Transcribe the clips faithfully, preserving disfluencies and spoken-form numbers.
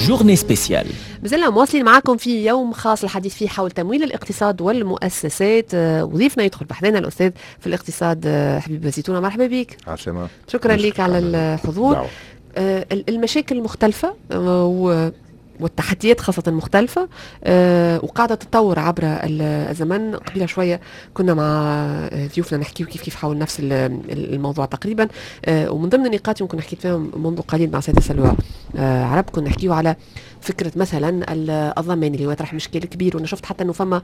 جورني سبيسيال. مازلنا مواصلين معكم في يوم خاص الحديث فيه حول تمويل الاقتصاد والمؤسسات. وضيفنا يدخل بحثنا الأستاذ في الاقتصاد حبيب زيتونة. مرحبا بك. عسلامة. شكرا لك على الحضور. دعوة. المشاكل مختلفة والتحديات خاصة مختلفة أه وقاعدة تتطور عبر الزمن. قبل شوية كنا مع ضيوفنا نحكيو كيف كيف حول نفس الموضوع تقريبا. أه ومن ضمن النقاط يمكن حكيت فيهم منذ قليل مع سيدة سلوى أه عرب، كنا نحكيو على فكرة مثلا الضمان اللي هو يطرح مشكل كبير. وانا شفت حتى انه فما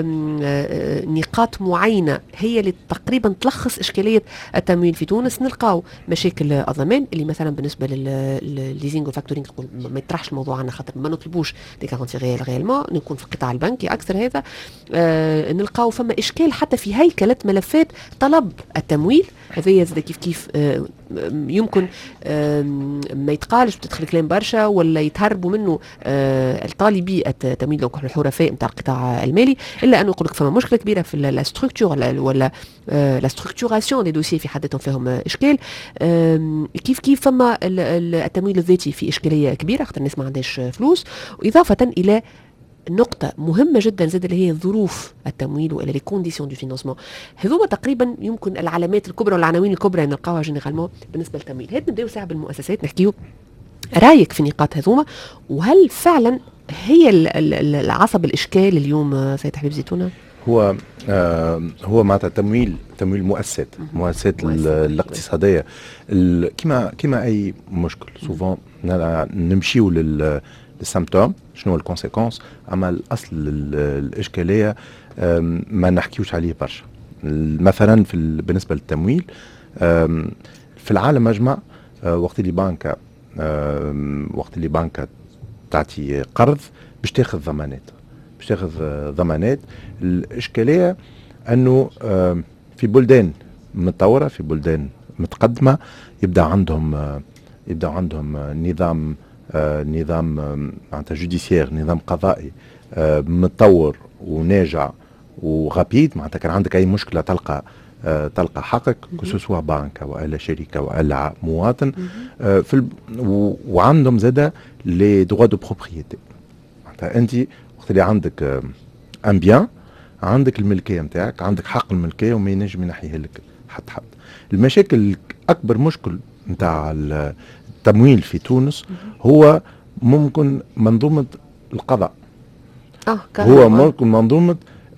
نقاط معينة هي اللي تقريبا تلخص اشكالية التمويل في تونس. نلقاو مشاكل الضمان اللي مثلا بالنسبة للليزينغ والفاكتورينغ ما يطرحش الموضوع عنا خاطر ما نطلبوش دي كارونتي ريال ريالمون، نكون في القطاع البنكي اكثر. هذا آه نلقاو فما اشكال حتى في هيكلة ملفات طلب التمويل. هذه زاد كيف كيف آه يمكن آه ما يتقالش بتدخل كلام برشا ولا يتهربوا منه آه الطالبي التمويل دونك الحرفاء نتاع القطاع المالي، الا انه يقول لك فما مشكله كبيره في لا ستركتور ولا آه لا ستركتوراسيون دي دوسي في حد ذاتهم فيهم اشكال. آه كيف كيف فما التمويل الذاتي في اشكاليه كبيره خاطر الناس ما عندهاش فلوس، واضافه الى نقطة مهمة جدا زاد اللي هي ظروف التمويل وإلى لي كونديسيون دو فينانسمون. هذوما تقريبا يمكن العلامات الكبرى والعناوين الكبرى اللي نلقاوها جينيرالمون بالنسبة للتمويل. هات نبداو ساعة بالمؤسسات نحكيو رايك في نقاط هذوما، وهل فعلا هي العصب الإشكال اليوم سيد حبيب زيتونة؟ هو آه هو معناتها تمويل تمويل مؤسسات مؤسسات الاقتصادية كما كما أي مشكل سوفون نمشيو لل السيمبتوم شنو الكونسيكونس، اما الاصل الاشكاليه ما نحكيوش عليه برشا. مثلا في بالنسبه للتمويل في العالم مجمع وقت اللي بانكا وقت اللي بانكا تعطي قرض باش تاخذ ضمانات باش تاخذ ضمانات. الاشكاليه انه في بلدان متطوره في بلدان متقدمه يبدا عندهم يبدا عندهم نظام آه نظام آه معناتها جوديسيير، نظام قضائي آه متطور وناجع وغبيد. معناتها كان عندك اي مشكله تلقى آه تلقى حقك كسوسوا بنك والا شركه والا مواطن آه في الب... و... وعندهم زاده لي دروا دو بروبريتي. معناتها انت وقت اللي عندك آه ان بيان عندك الملكيه نتاعك، عندك حق الملكيه وما ينجم ينحيه لك حتى حد. المشاكل اكبر مشكل نتاع التمويل في تونس هو ممكن منظومة القضاء. آه هو ممكن منظومة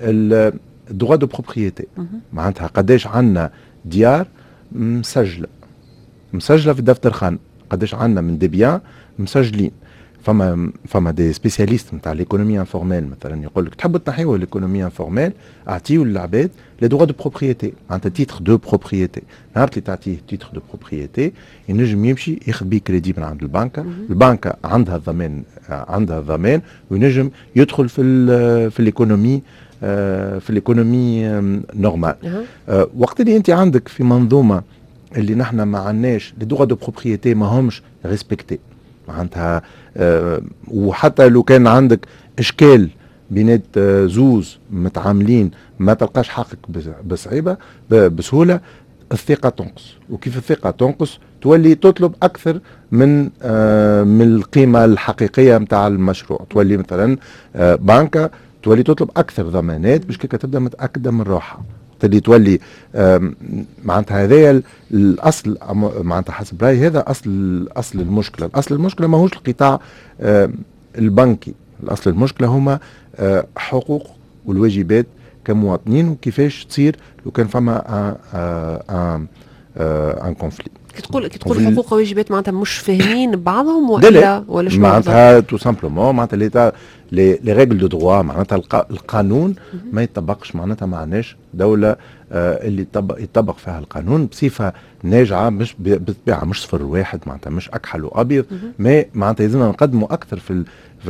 الدروا دو بروبريتي. معناتها قداش عنا ديار مسجلة مسجلة في دفتر خان، قداش عنا من ديبيان مسجلين. فما فما دي سبيسياليست نتاع ليكونومي انفورميل مثلا يقول لك تحبوا تنحيوا ليكونومي انفورميل اعطيوا للعباد لي دروا دو بروبريتي، معناتها تيتر دو بروبريتي. نهار اللي تعطيه تيتر دو بروبريتي ينجم يمشي ياخذ بيه كريدي من عند البنكه، البنكه عندها الضمان عندها الضمان وينجم يدخل في ال في الايكونومي في الايكونومي نورمال. وقت اللي انت عندك في منظومه اللي نحن ما عندناش لي دروا دو بروبريتي ما همش ريسبكتي، معناتها أه وحتى لو كان عندك اشكال بينات أه زوز متعاملين ما تلقاش حقك بصعيبه بسهوله، الثقه تنقص. وكيف الثقه تنقص تولي تطلب اكثر من أه من القيمه الحقيقيه نتاع المشروع. تولي مثلا أه بنكه تولي تطلب اكثر ضمانات باش كيك تبدا متاكده من روحها. اللي تولي معناتها هذايا الاصل معناتها حسب رايي هذا اصل اصل المشكله. الاصل المشكله ماهوش القطاع البنكي، الاصل المشكله هما حقوق والواجبات كمواطنين وكيفاش تصير لو كان فما ان ان كونفلي. كي تقول كي تقول حقوق وواجبات معناتها مش فاهمين بعضهم ولا ولا شنو معناتها تو سامبلومون معناتها لي لي ريغل دو دروا معناتها القانون ما يطبقش. معناتها ما عندناش دوله آه اللي يطبق يطبق فيها القانون بصفه ناجعه مش بالطبيعه مش صفر واحد معناتها مش اكحل وابيض. ما معناتها لازمنا نقدموا اكثر في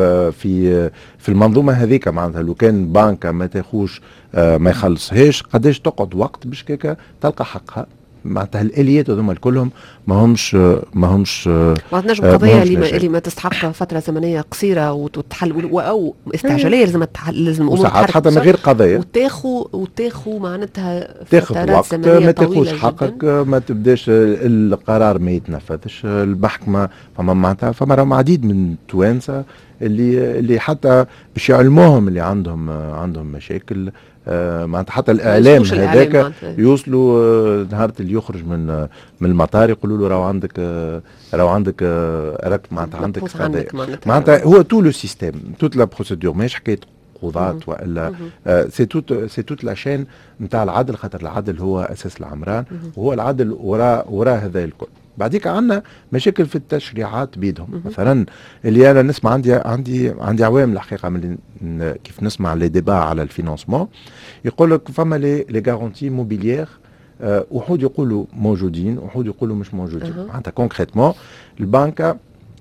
في في المنظومه هذيك. معناتها لو كان بنكه ما تاخوش آه ما يخلصهاش قداش تقعد وقت باش كيكا تلقى حقها معناتها الاليات هذوما كلهم ما همش ما همش ما تنجم قضيه اللي ما, اللي ما تستحق فتره زمنيه قصيره وتتحل او استعجاليه لازم تحل لازم وساعات حتى من غير قضيه وتاخذ وتاخذ معناتها تاخذ وقت ما تاخذش حقك ما تبداش القرار ما يتنفذش المحكمه. فما معناتها فما عديد من التوانسه اللي اللي حتى باش يعلموهم اللي عندهم عندهم مشاكل آه معناتها حتى الاعلام هذاك يوصلوا آه نهار اللي يخرج من من المطار يقولوا له راهو عندك آه راهو عندك آه راك معناتها عندك قضايا معناتها هو تو لو سيستيم توت لا بروسيدور ماهيش حكايه قضاة والا آه سي توت سي توت لا شين نتاع العدل خاطر العدل هو اساس العمران وهو العدل وراء وراء هذا الكل. بعديك عندنا مشاكل في التشريعات بيدهم مثلا اللي انا نسمع عندي عندي عندي عوام الحقيقه من كيف نسمع لي ديبا على الفينانسمون يقول لك فما لي لي غارونتي موبيليير أه وحود يقولوا موجودين وحود يقولوا مش موجودين. معناتها كونكريتمون البنكه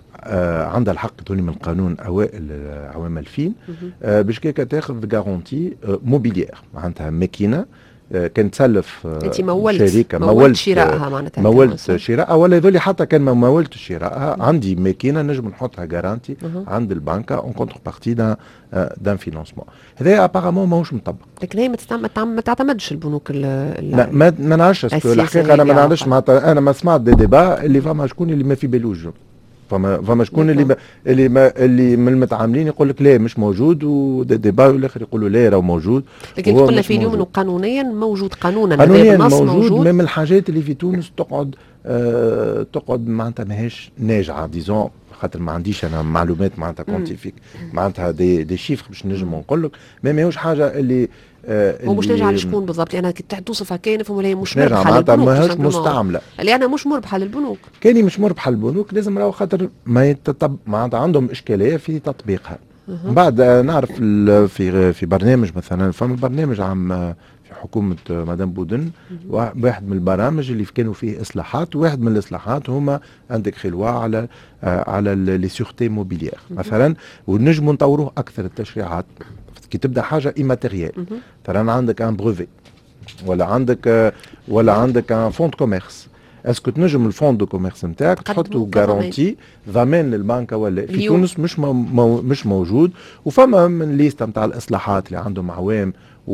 أه عندها الحق تولي من القانون اوائل عوام ألفين أه باش كيكا تاخذ غارونتي أه موبيليير معناتها ماكينه كان تسلف انت مولت شركه مولت شرائها معناتها مولت شرائها ولا يذولي حتى كان ما مولت شرائها عندي ماكينه نجم نحطها جارانتي عند البنكه اون كونتر بارتي دان دان فينانسمون. هذا ابارامون ماهوش مطبق. لكن هي ما تعتمدش البنوك لا ما ما نعرفش الحقيقه انا ما نعرفش معناتها انا ما سمعت دي ديبا اللي فما شكون اللي ما في بالوش فما فما شكون اللي ما اللي ما اللي من المتعاملين يقول لك لا مش موجود وديبا والاخر يقولوا لا راه موجود. لكن قلنا في اليوم انه قانونيا موجود قانونا قانونيا موجود, موجود. من الحاجات اللي في تونس تقعد آه تقعد معناتها ماهيش ناجعه ديزون خاطر ما عنديش انا معلومات معناتها كونتيفيك معناتها دي دي شيفر باش نجم نقول لك ما ماهوش حاجه اللي آه هو مش ناجعه لشكون بالضبط لانها كي توصفها كاين نفهم ولا مش مربحه للبنوك ماهوش مستعمله اللي انا مش مربحه للبنوك كاني مش مربحه للبنوك لازم راهو خاطر ما يتطب معناتها عندهم اشكاليه في تطبيقها. من بعد نعرف في في برنامج مثلا فما برنامج عام في حكومه مدام بودن واحد من البرامج اللي كانوا فيه اصلاحات وواحد من الاصلاحات هما عندك خلوه على على لي سيغتي موبيليير مثلا ونجموا نطوروه اكثر التشريعات كي تبدا حاجه ايماتيريال مثلا عندك ان بروفي ولا عندك ولا عندك ان فوند كوميرس اسكو تنجم الفوند دو كوميرس نتاعك تحطوا غارونتي ضمان للبنكه ولا في تونس مش مو مو مش موجود. وفما من ليست نتاع الاصلاحات اللي عندهم عوام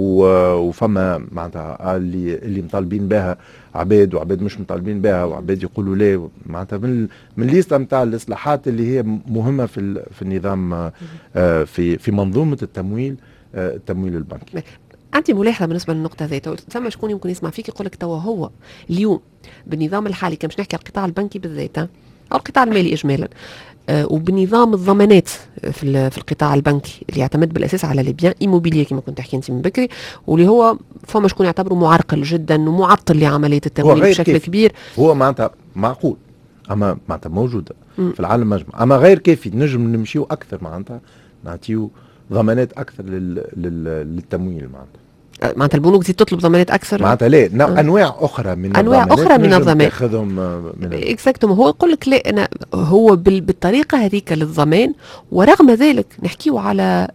وفما معناتها اللي اللي مطالبين بها عباد وعباد مش مطالبين بها وعباد يقولوا لا معناتها من من ليست نتاع الاصلاحات اللي هي مهمه في في النظام في في منظومه التمويل التمويل البنكي. عندي ملاحظه بالنسبه للنقطه ذات ثم شكون يمكن يسمع فيك يقول لك توا هو اليوم بالنظام الحالي كان باش نحكي على القطاع البنكي بالذات او القطاع المالي اجمالا آه وبنظام الضمانات في في القطاع البنكي اللي يعتمد بالاساس على لي بيان ايموبيليير كما كنت تحكي انت من بكري واللي هو فما شكون يعتبره معرقل جدا ومعطل لعمليه التمويل بشكل كيف. كبير هو معناتها معقول اما معناتها موجوده م. في العالم مجمع اما غير كافي نجم نمشيو اكثر معناتها نعطيو ضمانات اكثر لل... لل... للتمويل معناتها معناتها البنوك تزيد تطلب ضمانات اكثر معناتها لا أه. انواع اخرى من انواع اخرى من الضمان تاخذهم من اكزاكتوم هو يقول لك لا انا هو بال... بالطريقه هذيك للضمان ورغم ذلك نحكيو على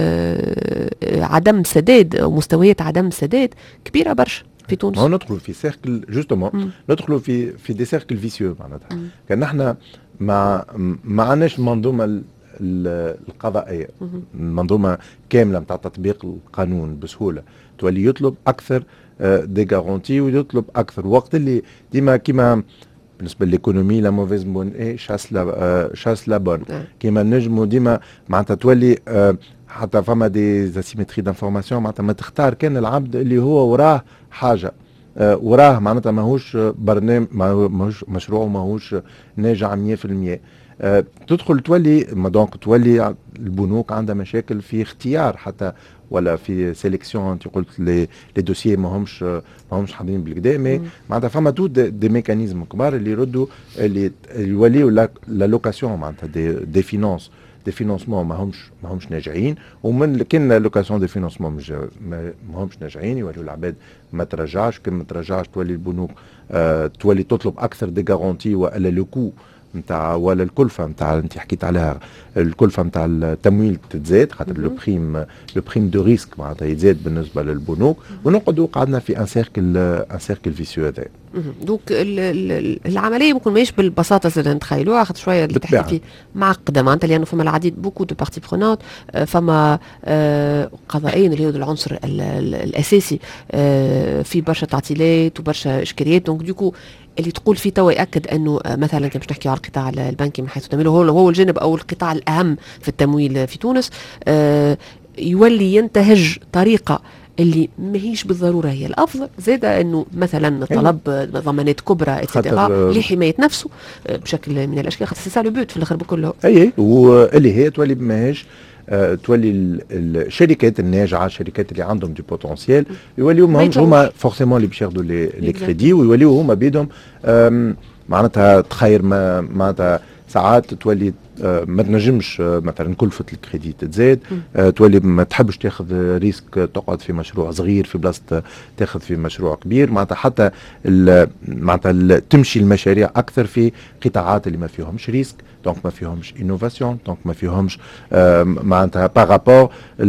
آه عدم سداد او مستويات عدم سداد كبيره برشا في تونس. هو ندخلوا في سيركل جوستومون ندخلوا في في دي سيركل فيسيو معناتها كان نحن ما ما عندناش المنظومه القضائيه المنظومه كامله نتاع تطبيق القانون بسهوله تولي يطلب اكثر دي غارونتي ويطلب اكثر وقت اللي ديما كيما بالنسبه للايكونومي لا موفيز بون اي شاس لا شاس لا بون كيما نجموا ديما معناتها تولي حتى فما دي اسيمتري دانفورماسيون معناتها ما تختار كان العبد اللي هو وراه حاجه وراه معناتها ماهوش برنامج ماهوش مشروع ماهوش ناجع مية بالمية أه تدخل تولي دونك تولي البنوك عندها مشاكل في اختيار حتى ولا في سيليكسيون انت قلت لي لي دوسيي ماهمش ماهمش حاضرين بالكدا مي معناتها فما تو دي, دي ميكانيزم كبار اللي يردوا اللي يوليوا لا لوكاسيون معناتها دي, دي فينانس دي فينانسمون ماهمش ماهمش ناجعين ومن كان لوكاسيون دي فينانسمون ماهمش ناجعين يوليوا العباد ما ترجعش كان ما ترجعش تولي البنوك أه تولي تطلب اكثر دي غارونتي والا لو كو نتاع ولا الكلفه نتاع انت حكيت عليها الكلفه نتاع التمويل تتزاد خاطر لو بريم لو بريم دو ريسك معناتها يزاد بالنسبه للبنوك ونقعدوا قعدنا في ان سيركل ان سيركل فيسيو هذا. دوك العمليه ممكن ماهيش بالبساطه اللي نتخيلوها، خاطر شويه اللي تحكي فيه معقده معناتها، لانه فما العديد بوكو دو بارتي برونات، فما قضائيا اللي هو العنصر الاساسي في برشا تعطيلات وبرشا اشكاليات. دونك دوكو اللي تقول فيه توا ياكد انه مثلا كما باش نحكي على القطاع البنكي من حيث التمويل، هو هو الجانب او القطاع الاهم في التمويل في تونس، يولي ينتهج طريقه اللي ماهيش بالضروره هي الافضل، زاده انه مثلا طلب ضمانات كبرى اتسيتيرا لحمايه نفسه بشكل من الاشكال، خاطر سي سا لو بوت في الاخر بكله. اي واللي هي تولي ماهيش أه تولي الشركات الناجعه، الشركات اللي عندهم دي بوتنسيال يوليو هما فورسيمون اللي باش ياخذوا لي كريدي، ويوليو هما بيدهم معناتها تخير معناتها ساعات تولي ما تنجمش مثلا كلفة الكريدي تزاد، تولي ما تحبش تاخذ ريسك تقعد في مشروع صغير في بلاصه تاخذ في مشروع كبير، معناتها حتى معناتها تمشي المشاريع اكثر في قطاعات اللي ما فيهمش ريسك، دونك ما فيهمش انوفاسيون، دونك ما فيهمش معناتها بارابور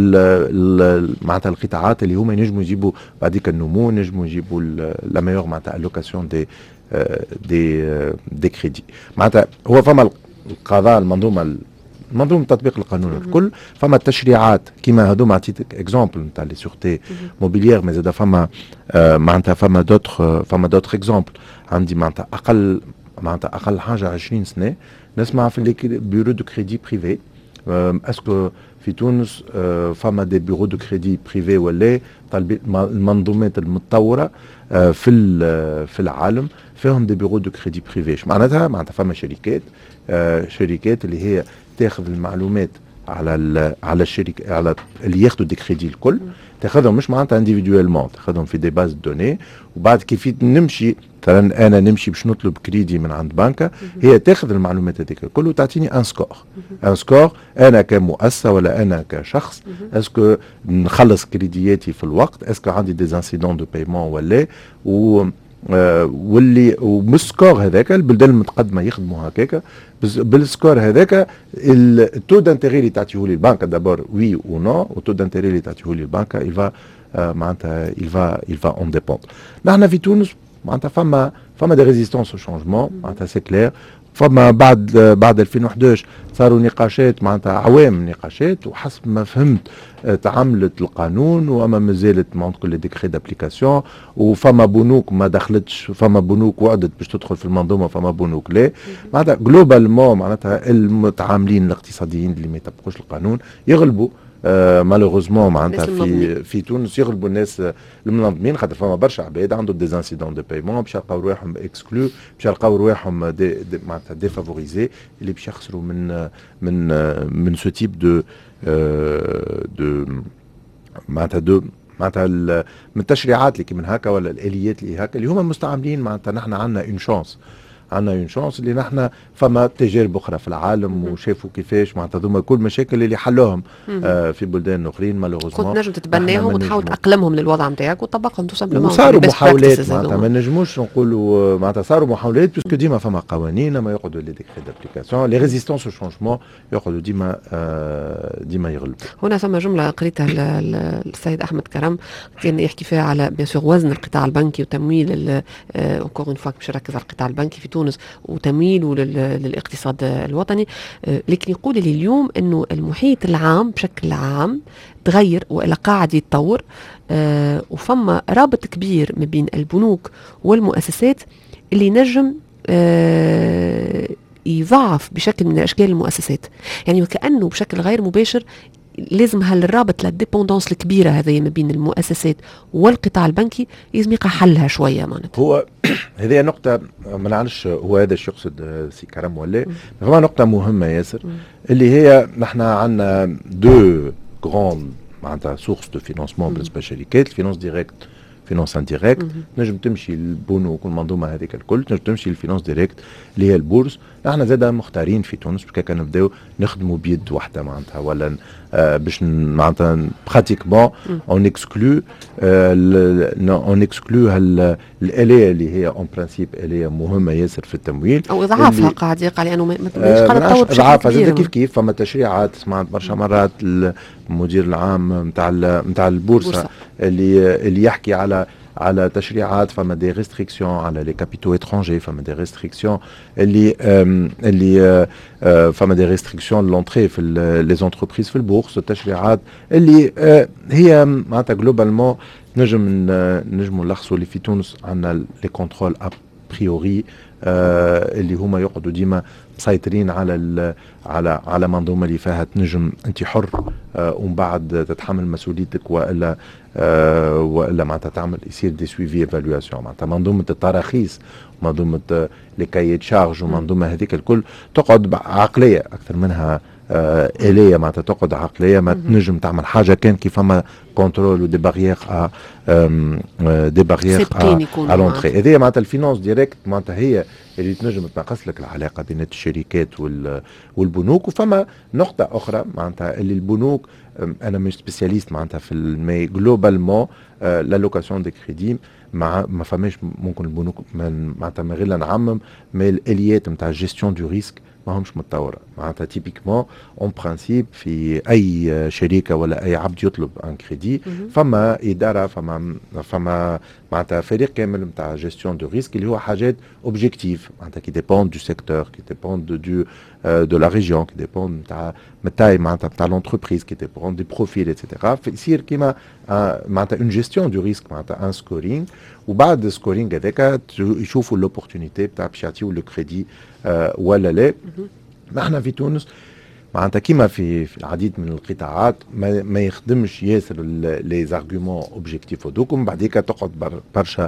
معناتها القطاعات اللي هما ينجموا يجيبوا بعديك النمو، ينجموا يجيبوا لا ميور معناتها الوكاسيون دي دي دي كريدي. معناتها هو فما القضاء المنظومه منظومه تطبيق القانون الكل، فما التشريعات كيما هذوما عطيتك اكزومبل نتاع لي سيغتي موبيليير، مي زاد فما آه معناتها فما دوتر فما دوتر اكزومبل. عندي معناتها اقل معناتها اقل حاجه عشرين سنه نسمع في لي بيرو دو كريدي بريفي. اسكو في تونس آه فما دي بيرو دو كريدي بريفي ولا المنظومات المتطوره آه في في العالم فيهم دي بيرو دو كريدي بريفي؟ معناتها معناتها فما شركات آه شركات اللي هي تاخذ المعلومات على على الشركه على اللي ياخذوا دي كريدي الكل، تاخذهم مش معناتها انديفيدويلمون، تاخذهم في دي باز دوني، وبعد كيف نمشي مثلا انا نمشي باش نطلب كريدي من عند بنكه، هي تاخذ المعلومات هذيك الكل وتعطيني ان سكور. ان سكور انا كمؤسسه ولا انا كشخص اسكو نخلص كريدياتي في الوقت، اسكو عندي دي انسيدون دو بايمون ولا و آه واللي ومسكور هذاك البلدان المتقدمه يخدموا هكاك بالسكور هذاك التو دانتيغي اللي تعطيه لي البنكه دابور وي او نو، والتو دانتيغي اللي تعطيه لي البنكه يلفا آه معناتها يلفا يلفا اون ديبوند. نحن في تونس معناتها فما فما دي ريزيستونس او شونجمون معناتها سي كلير، فما بعد بعد ألفين وأحد عشر صاروا نقاشات معناتها عوام نقاشات، وحسب ما فهمت تعملت القانون وما مازالت معناتها كل ديكري دابليكاسيون، وفما بنوك ما دخلتش، فما بنوك وعدت باش تدخل في المنظومه، فما بنوك لا. معناتها جلوبالمون معناتها المتعاملين الاقتصاديين اللي ما يطبقوش القانون يغلبوا آه مالوغوزمون معناتها في في تونس، يغلبوا الناس المنظمين، خاطر فما برشا عباد عندهم دي انسيدون دو بايمون باش يلقاو رواحهم اكسكلو، باش يلقاو رواحهم دي, دي معناتها ديفافوريزي اللي باش يخسروا من من من سو تيب دو دو معناتها دو معناتها من التشريعات اللي كيما هكا ولا الاليات اللي هكا اللي هما مستعملين. معناتها نحن عندنا اون شانس عندنا اون شانس اللي نحن فما تجارب اخرى في العالم وشافوا كيفاش معناتها ذوما كل مشاكل اللي حلوهم آه في بلدان اخرين مالوغوزمون كنت نجم تتبناهم وتحاول تاقلمهم للوضع نتاعك وتطبقهم تو سامبلومون. وصاروا محاولات معناتها ما نجموش نقولوا معناتها صاروا محاولات باسكو ديما فما قوانين ما يقعدوا لي ديكري دابليكاسيون لي ريزيستونس او شونجمون يقعدوا ديما آه ديما يغلبوا. هنا ثم جمله قريتها السيد احمد كرم كان يحكي فيها على بيان سور وزن القطاع البنكي وتمويل اونكور اون فوا باش نركز على القطاع البنكي في تونس وتمويله للاقتصاد الوطني، لكن يقول لي اليوم انه المحيط العام بشكل عام تغير والا قاعد يتطور، آه وفما رابط كبير ما بين البنوك والمؤسسات اللي نجم آه يضعف بشكل من الاشكال المؤسسات، يعني وكانه بشكل غير مباشر لازم هالرابط للديبوندونس الكبيره هذه ما بين المؤسسات والقطاع البنكي لازم يقع حلها شويه. معناتها هو هذه نقطه ما نعرفش هو هذا الشيء يقصد سي كرم ولا، فما نقطه مهمه ياسر اللي هي نحن عندنا دو غران معناتها سورس دو فينانسمون بالنسبه للشركات، الفينانس ديريكت فينانس انديريكت، نجم تمشي للبنوك والمنظومه هذيك الكل، تنجم تمشي للفينانس ديريكت اللي هي البورص. نحن زاده مختارين في تونس بكا نبداو نخدموا بيد واحده معناتها ولا آه باش معناتها براتيكمون اون اكسكلو اون اكسكلو الاليه اللي هي اون برانسيب اليه مهمه ياسر في التمويل او اضعافها قاعد يقع لانه ما تبقاش قاعده تطور بشكل كبير. كيف كيف فما تشريعات سمعت برشا مرات المدير العام نتاع نتاع البورصه اللي اللي يحكي على على تشريعات، فما دي ريستريكسيون على لي كابيتو اترونجي، فما دي ريستريكسيون اللي اللي فما دي ريستريكسيون لونتري في لي زونتربريز في البورصه، التشريعات اللي هي معناتها جلوبالمون نجم نجموا نلخصوا اللي في تونس عندنا لي كونترول ابريوري اللي هما يقعدوا ديما مسيطرين على على على منظومه اللي فيها تنجم انت حر ومن بعد تتحمل مسؤوليتك، والا والا معناتها تعمل يصير دي سويفي ايفالواسيون، معناتها منظومه التراخيص، منظومه لي كايي تشارج ومنظومه هذيك الكل تقعد عقليه اكثر منها آه اليه، معناتها تقعد عقليه ما تنجم تعمل حاجه كان كيف فما كنترول ودي باريير دي باريير ا لونتري. هذه معناتها الفينانس ديريكت معناتها هي اللي تنجم تنقص لك العلاقه بين الشركات والبنوك. وفما نقطه اخرى معناتها اللي البنوك، انا مش سبيسياليست معناتها في المي جلوبالمون لا لوكاسيون دي كريدي مع ما فماش ممكن البنوك معناتها من غير نعمم، مي الاليات نتاع جيستيون دو ريسك ماهمش متطوره. معناتها تيبيكمون اون برانسيب في اي شركه ولا اي عبد يطلب ان كريدي فما اداره، فما فما معناتها فريق كامل نتاع جيستيون دو ريسك اللي هو حاجات اوبجيكتيف معناتها كي ديبوند دو سيكتور، كي ديبوند دو دو لا ريجيون، كي ديبوند نتاع التاي معناتها نتاع لونتربريز، كي ديبوند دي بروفيل ايتترا. يصير كيما معناتها اون جيستيون دو ريسك معناتها ان سكورينغ، وبعد السكورينغ هذاك يشوفوا لوبورتونيتي بتاع باش يعطيو لو كريدي أه ولا لا. ما احنا في تونس معناتها كيما في, في العديد من القطاعات ما, ما يخدمش ياسر لي زارغومون اوبجيكتيف ودوكم، بعديك تقعد برشا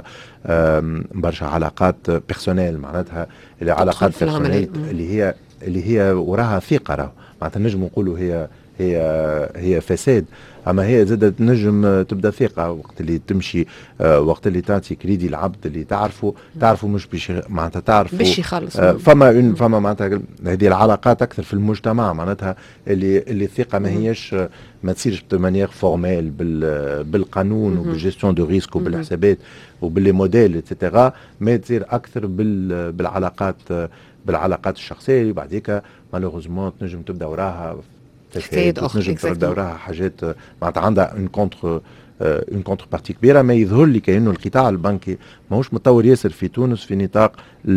برشا علاقات بيرسونيل، معناتها العلاقات بيرسونيل اللي هي اللي هي وراها ثقه، راهو معناتها نجم نقولوا هي هي هي فساد، اما هي زادت نجم تبدا ثقه وقت اللي تمشي آه وقت اللي تعطي كريدي العبد اللي تعرفه تعرفه مش باش معناتها تعرفه باش يخلص. آه فما فما معناتها هذه العلاقات اكثر في المجتمع، معناتها اللي اللي الثقه ما هيش ما تصيرش بمانيير فورميل بالقانون وبالجيستيون دو ريسك وبالحسابات وباللي موديل اتسيتيرا، ما تصير اكثر بالعلاقات بالعلاقات الشخصيه. وبعديك مالوغوزمون تنجم تبدا وراها حكايات اخرى، تنجم تبدا وراها حاجات معناتها عندها اون كونتر اون كونتر بارتي كبيره. ما يظهر لي كانه القطاع البنكي ماهوش متطور ياسر في تونس في نطاق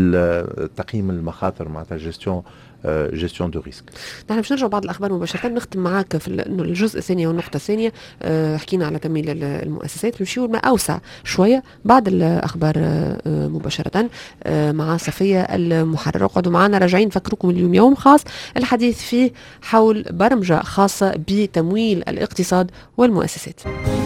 تقييم المخاطر معناتها جيستيون جيستيون دو ريسك. نحن باش نرجع بعض الاخبار مباشره، نختم معاك في انه الجزء الثاني والنقطه الثانيه. أه حكينا على تمويل المؤسسات، نمشيو ما اوسع شويه بعد الاخبار أه مباشره أه مع صفيه المحرر. اقعدوا معنا راجعين نفكركم اليوم يوم خاص الحديث فيه حول برمجه خاصه بتمويل الاقتصاد والمؤسسات.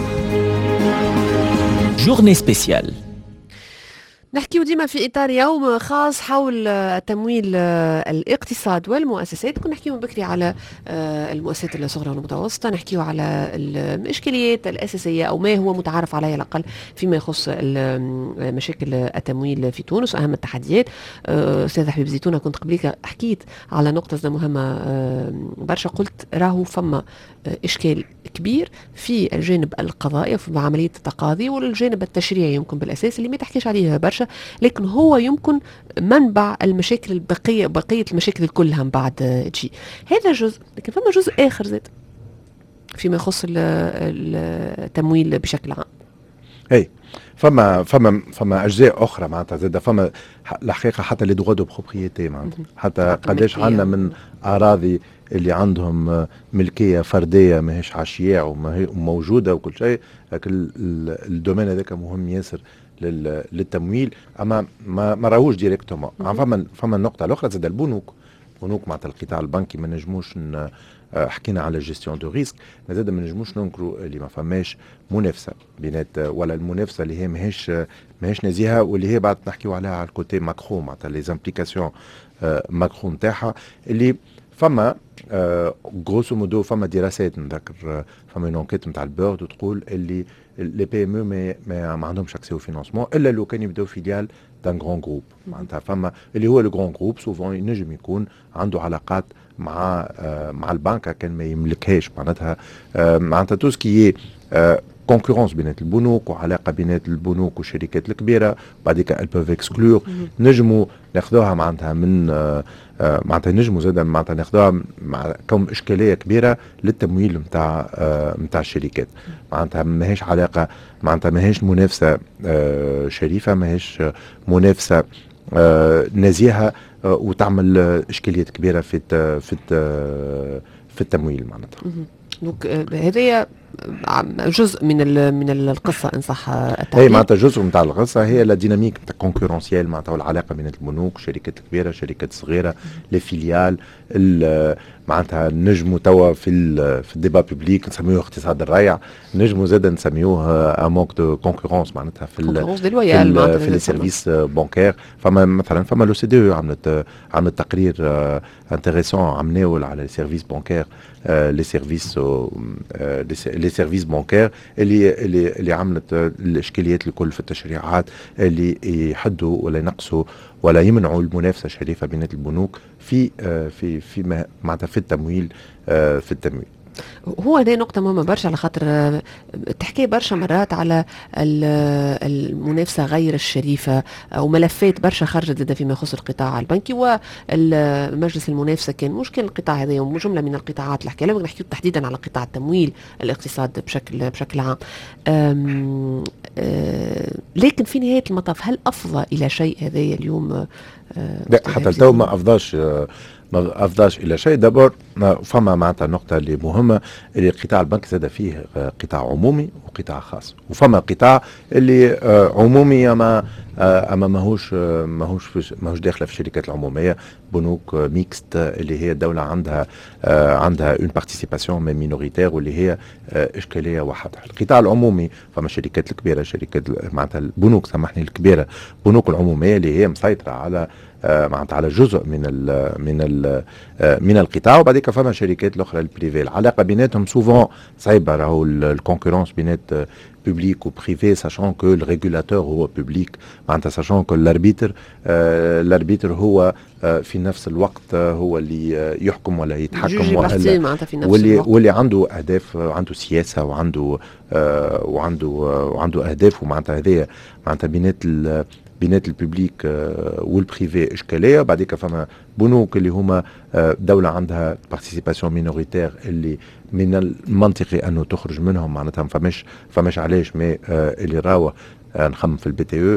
جورني سبيسيال نحكيو ديما في إطار يوم خاص حول تمويل الاقتصاد والمؤسسات. كنا نحكيو بكري على المؤسسات الصغرى والمتوسطة، نحكيو على الإشكاليات الأساسية أو ما هو متعارف عليه على الأقل فيما يخص مشاكل التمويل في تونس وأهم التحديات. أستاذ حبيب زيتونة، كنت قبليك حكيت على نقطة مهمة برشا، قلت راهو فما إشكال كبير في الجانب القضائي في عملية التقاضي والجانب التشريعي يمكن بالأساس اللي ما تحكيش عليه برشا، لكن هو يمكن منبع المشاكل البقية بقية المشاكل كلها من بعد تجي. هذا جزء، لكن فما جزء آخر زاد فيما يخص التمويل بشكل عام. اي فما فما فما اجزاء اخرى معناتها زاد، فما الحقيقه حتى لي دغوا دو بروبريتي معناتها حتى قداش عندنا من اراضي اللي عندهم ملكيه فرديه ماهيش عشياء وموجوده وكل شيء، لكن الدومين هذاك مهم ياسر للتمويل، اما ما ما راهوش ديريكتومون. فما فما النقطه الاخرى زاد البنوك، بنوك معناتها القطاع البنكي ما نجموش حكينا على الجيستيون دو ريسك، زاد ما نجموش ننكروا اللي ما فماش منافسه بينات، ولا المنافسه اللي هي ماهيش ماهيش نزيهه، واللي هي بعد نحكيو عليها على الكوتي ماكرو معناتها لي زامبليكاسيون ماكرو نتاعها، اللي فما غروسو مودو فما دراسات نذكر فما انكيت نتاع البورد تقول اللي لي بي ام او ما, ما عندهمش اكسي او فينانسمون الا لو كان يبداو فيليال دان غران جروب، معناتها فما اللي هو لو غران جروب سوفون ينجم يكون عنده علاقات مع آه مع البنكه كان ما يملكهاش، معناتها آه معناتها تو سكي كونكورونس بينات البنوك وعلاقه بينات البنوك والشركات الكبيره، بعديك البوف اكسكلور. نجموا ناخذوها معناتها من آه آه معناتها نجموا زاد معناتها ناخذوها مع كم اشكاليه كبيره للتمويل نتاع آه نتاع الشركات. معناتها ماهيش علاقه، معناتها ماهيش منافسه آه شريفه، ماهيش منافسه آه نزيهه آه وتعمل اشكاليات كبيره في في في التمويل معناتها. دونك هذه جزء من من القصه ان صح التعبير. هي معناتها جزء نتاع القصه، هي لا ديناميك نتاع كونكورونسيال معناتها والعلاقه بين البنوك الشركات الكبيره الشركات الصغيره لي فيليال معناتها. نجموا توا في في الديبا بوبليك نسميوه اقتصاد الريع، نجموا زاد نسميوه ان مونك دو كونكورونس معناتها في ال في لي سيرفيس بانكير. فما مثلا فما لو سي دي او عملت عملت تقرير انتريسون عملناه على لي سيرفيس بانكير لي سيرفيس لي سيرفيس بانكير اللي اللي اللي عملت الاشكاليات الكل في التشريعات اللي يحدوا ولا ينقصوا ولا يمنعوا المنافسه الشريفه بين البنوك في في في معناتها في التمويل في التمويل. هو هذه نقطة مهمة برشا، على خاطر تحكي برشا مرات على المنافسة غير الشريفة وملفات برشا خرجت فيما يخص القطاع البنكي والمجلس المنافسة كان مش كان القطاع هذا وجملة من القطاعات اللي حكي لهم، نحكي تحديدا على قطاع التمويل الاقتصاد بشكل بشكل عام. أم أم لكن في نهاية المطاف هل أفضى إلى شيء هذا اليوم؟ لا حتى التو ما أفضاش ما افضاش الى شيء. دابور فما معناتها النقطه اللي مهمه اللي قطاع البنك زاد فيه قطاع عمومي وقطاع خاص، وفما قطاع اللي عمومي اما اما ماهوش ماهوش ماهوش داخله في الشركات العموميه، بنوك ميكست اللي هي الدوله عندها عندها اون بارتيسيباسيون مي مينوريتير واللي هي اشكاليه وحدها. القطاع العمومي فما الشركات الكبيره شركات معناتها البنوك سامحني الكبيره بنوك العموميه اللي هي مسيطره على معناتها على جزء من ال من ال من القطاع، وبعديك فما شركات الاخرى البريفي. العلاقه بيناتهم سوفون صعيبه، راهو الكونكورونس بينات بوبليك وبريفي ساشون كو الريغولاتور هو بوبليك معناتها ساشون كو الاربيتر الاربيتر هو في نفس الوقت هو اللي يحكم ولا يتحكم ولا واللي واللي عنده اهداف عنده سياسه وعنده وعنده وعنده اهداف ومعناتها هذه معناتها بينات بينات الببليك والبريفي اشكاليه. بعديك فما بنوك اللي هما دوله عندها بارتيسيباسيون مينوريتير اللي من المنطقي انه تخرج منهم معناتها فماش فماش علاش مي اللي راهو نخمم في البي تي او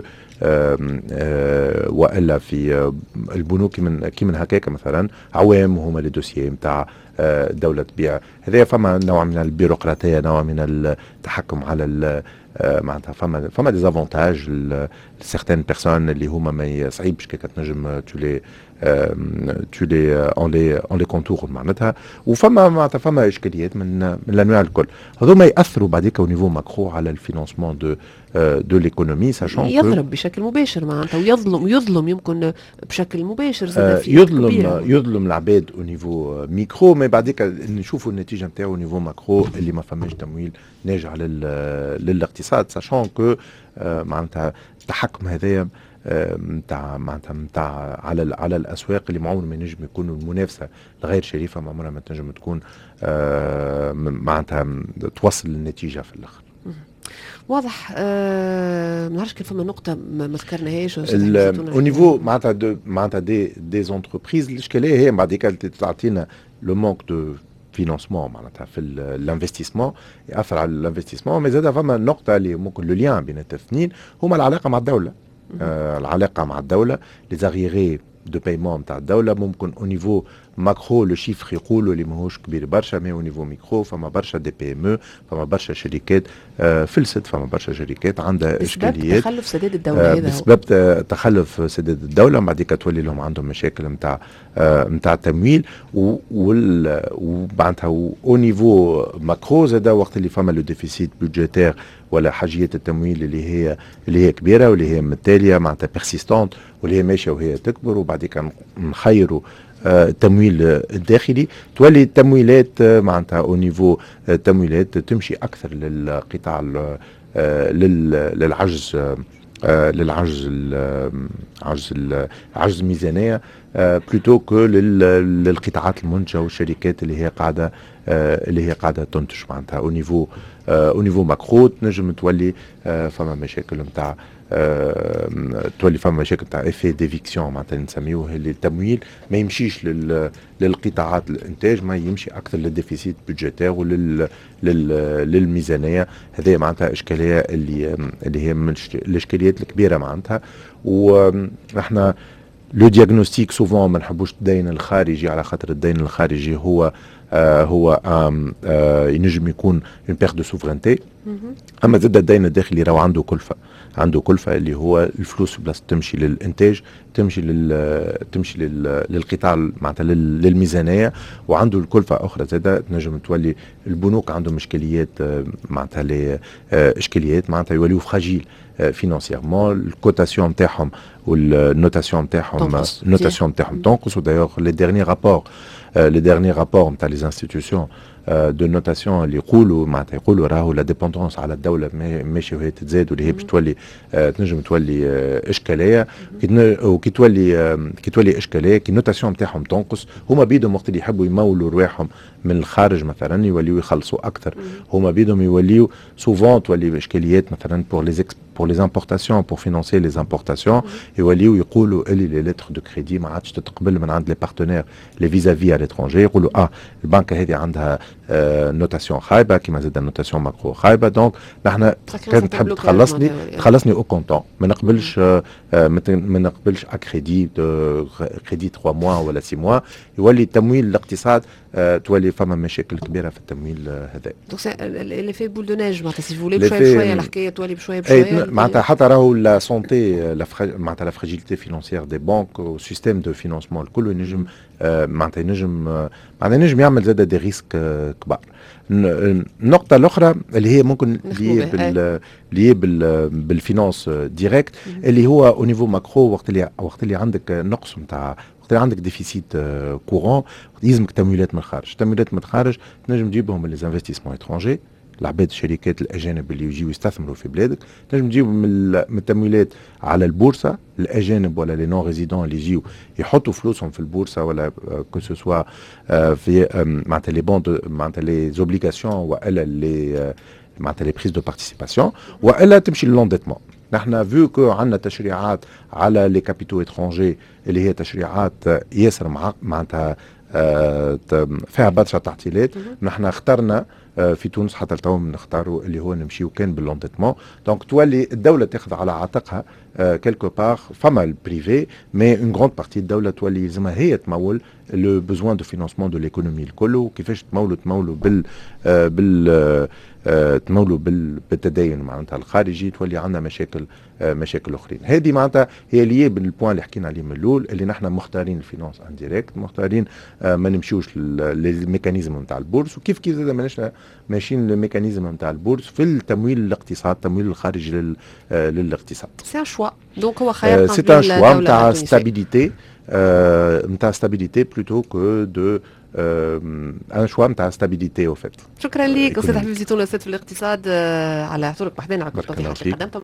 والا في البنوك من كي من هكاك مثلا عوام هما لي دوسيي نتاع الدوله تبيع. هذا فما نوع من البيروقراطيه نوع من التحكم على معناتها فما فما دي زافونتاج لسيغتان بيرسون اللي هما ما يصعيبش كي تنجم تولي تولي اون لي اون لي كونتور معناتها. وفما معناتها فما اشكاليات من من الانواع الكل هذوما ياثروا بعديك او نيفو ماكرو على الفينانسمون دو دو ليكونومي ساشون يضرب بشكل مباشر معناتها ويظلم يظلم يمكن بشكل مباشر زاد في يظلم كبيرة. يظلم العباد او نيفو ميكرو مي بعديك نشوفوا النتيجه نتاعو او نيفو ماكرو اللي ما فماش تمويل ناجع للاقتصاد ساشون كو معناتها التحكم هذايا نتاع معناتها نتاع على على الاسواق اللي معمر ما ينجم يكونوا المنافسه الغير شريفه ما عمرها ما تنجم تكون معناتها توصل للنتيجه في الاخر. واضح. أه ما نعرفش كيف فما نقطه ما ذكرناهاش او نيفو معناتها معناتها دي دي زونتربريز الاشكاليه هي بعد كده تعطينا لو مونك دو فينانسمون معناتها في الانفستيسمون ياثر على الانفستيسمون. مي زاد فما نقطه اللي ممكن لو ليان بين الاثنين هما العلاقه مع الدوله. آه العلاقه مع الدوله لي زاغيغي دو بايمون نتاع الدوله ممكن او نيفو ماكرو لو شيفر يقولوا اللي ماهوش كبير برشا مي او نيفو ميكرو فما برشا دي بي ام او فما برشا شركات آه فلست فما برشا شركات عندها اشكاليات بسبب تخلف سداد الدوله آه بسبب تخلف سداد الدوله بعديك تولي لهم عندهم مشاكل نتاع آه نتاع التمويل وبعدها او نيفو ماكرو زاد وقت اللي فما لو ديفيسيت بودجيتير ولا حاجيات التمويل اللي هي اللي هي كبيره واللي هي متاليه معناتها بيرسيستونت واللي هي ماشيه وهي تكبر وبعديك نخيروا التمويل الداخلي تولي التمويلات معناتها او نيفو التمويلات تمشي اكثر للقطاع للعجز للعجز عجز عجز الميزانيه بلوتو كو للقطاعات المنتجه والشركات اللي هي قاعده اللي هي قاعده تنتج معناتها او نيفو او نيفو ماكرو تنجم تولي فما مشاكل نتاع تولي فما مشاكل تاع افي ديفيكسيون معناتها نسميوه اللي التمويل ما يمشيش لل للقطاعات الانتاج، ما يمشي اكثر للديفيسيت بودجيتير ولل لل للميزانيه. هذه معناتها اشكاليه اللي اللي هي من الاشكاليات الكبيره معناتها. ونحن لو دياغنوستيك سوفون ما نحبوش الدين الخارجي على خاطر الدين الخارجي هو آه هو آم آه ينجم يكون اون بيرت دو سوفرينتي. اما زاد الدين الداخلي راهو عنده كلفه، عنده كلفه اللي هو الفلوس بلاص تمشي للانتاج، تمشي لل تمشي لل للقطاع معناتها للميزانيه، وعنده الكلفه اخرى زاده تنجم تولي البنوك عندهم اشكاليات معناتها لي اشكاليات معناتها يوليو فراجيل فينانسيرمون، الكوتاسيون نتاعهم والنوتاسيون نتاعهم النوتاسيون نتاعهم تنقص. ودايوغ لي ديرني رابور لي ديرني رابور نتاع لي انستيتيوشن دو نوتاسيون اللي يقولوا معناتها يقولوا راهو لا ديبوندونس على الدوله ماشي وهي تتزاد، واللي هي باش تولي تنجم تولي اشكاليه. وكي تولي كي تولي اشكاليه كي النوتاسيون نتاعهم تنقص، هما بيدهم وقت اللي يحبوا يمولوا رواحهم من الخارج مثلا يوليو يخلصوا اكثر، هما بيدهم يوليو سوفون تولي اشكاليات مثلا بور لي pour les importations pour financer les importations يوليو يقولوا اللي لي ليتر دو كريدي ما عادش تتقبل من عند لي بارتنير لي فيزافي على ليترونجي، يقولوا اه البنكه هذه عندها آه نوتاسيون خايبه كيما زاد النوتاسيون ماكرو خايبه، دونك نحن كانت تحب تخلصني تخلصني او كونتون ما نقبلش آه ما نقبلش اكريدي دو كريدي ثلاثة موا ولا ستة موا، يولي تمويل الاقتصاد آه تولي فما مشاكل كبيره في التمويل آه هذا. دونك اللي في بول دو نيج معناتها سي فولي بشويه بشويه الحكايه تولي بشويه بشويه معناتها حتى راهو لا سونتي معناتها لا فراجيليتي فينانسيير دي بانك والسيستيم دو فينانسمون الكل ينجم معناتها ينجم معناتها ينجم يعمل زاد دي ريسك كبار. النقطة الأخرى اللي هي ممكن لي بال لي بال بالفينانس ديريكت اللي هو او نيفو ماكرو، وقت اللي وقت اللي عندك نقص نتاع وقت اللي عندك ديفيسيت كورون يلزمك تمويلات من الخارج، تمويلات من الخارج تنجم تجيبهم من لي انفستيسمون اترونجي، العباد الشركات الاجانب اللي يجيو يستثمروا في بلادك، تنجم تجيبهم من التمويلات على البورصه، الاجانب ولا لي نون ريزيدون اللي يجيو يحطوا فلوسهم في البورصه ولا كو سو سوا في معناتها لي بوند معناتها لي زوبليغاسيون والا لي معناتها لي بريز دو بارتيسيباسيون والا تمشي للونديتمون. نحن فيو كو عندنا تشريعات على لي كابيتو اترونجي اللي هي تشريعات ياسر معناتها فيها برشا تعطيلات، نحن اخترنا في تونس حتى التو نختاروا اللي هو نمشيو كان باللونديتمون، دونك تولي الدوله تاخذ على عاتقها كيلكو بار فما البريفي مي اون غروند بارتي الدوله تولي يلزمها هي تمول لو بوزوان دو فينانسمون دو ليكونومي الكل، وكيفاش تمولوا تمولوا بال بال تمولوا بالتدين معناتها الخارجي تولي عندنا مشاكل مشاكل اخرين. هذه معناتها هي لي بالبوان اللي حكينا عليه من الاول، اللي نحن مختارين الفينانس انديريكت، مختارين ما نمشيوش للميكانيزم نتاع البورس، وكيف كيف زاد ماناش ماشيين للميكانيزم نتاع البورس في التمويل الاقتصاد، التمويل الخارجي للاقتصاد. سي ان شوا دونك هو خيار سي ان شوا نتاع ستابيليتي نتاع ستابيليتي بلوتو كو دو ان شوا نتاع ستابيليتي. وفات شكرا لك استاذ حبيب زيتون الاستاذ في الاقتصاد على حضورك بحثنا على كل التوضيحات اللي قدمتها.